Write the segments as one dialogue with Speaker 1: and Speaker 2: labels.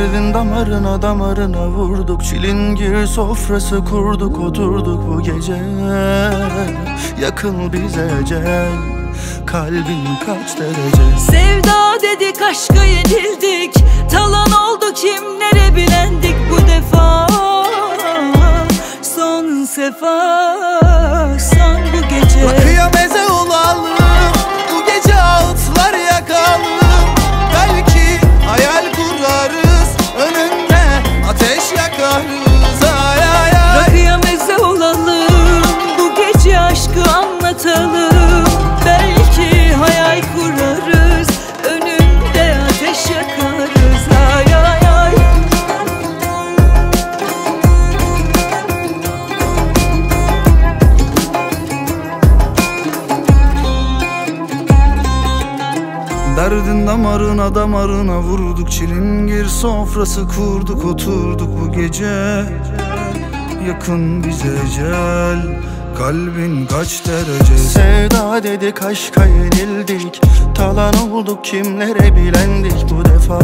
Speaker 1: Derdin damarına damarına vurduk, çilingir sofrası kurduk, oturduk bu gece. Yakın bize ecel, kalbin kaç derece?
Speaker 2: Sevda dedik, aşka yenildik, talan oldu kimlere bilendik bu defa. Son sefa, son bu gece.
Speaker 1: Rakıya meze olalım, bu gece ağıtlar yakalım. Belki hayal kurarız, önünde ateş yakarız. Ay ay ay.
Speaker 2: Rakıya meze olalım, bu gece aşkı anlatalım. Belki hayal kurarız, önünde ateş yakarız. Ay ay ay.
Speaker 1: Derdin damarına damarına vurduk, çilingir sofrası kurduk, oturduk bu gece. Yakın bize ecel, kalbin kaç derece? Sevda dedik, aşka yenildik, talan olduk kimlere bilendik bu defa.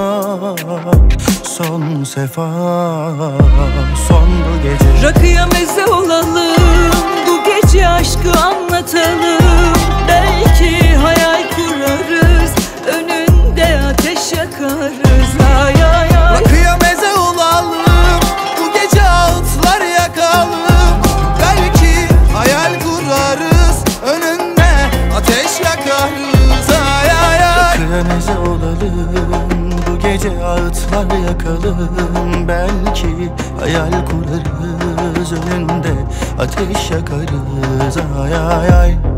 Speaker 1: Son sefa, son bu gece.
Speaker 2: Rakıya meze olalım, bu gece aşkı anlatalım. Belki hayal kurarız, önünde ateş yakarız. Ay ay ay.
Speaker 1: Rakıya meze olalım, bu gece ağıtlar yakalım. Belki hayal kurarız, önünde ateş yakarız. Ay ay ay. Rakıya meze olalım, bu gece ağıtlar yakalım. Belki hayal kurarız, önünde ateş yakarız. Ay ay ay.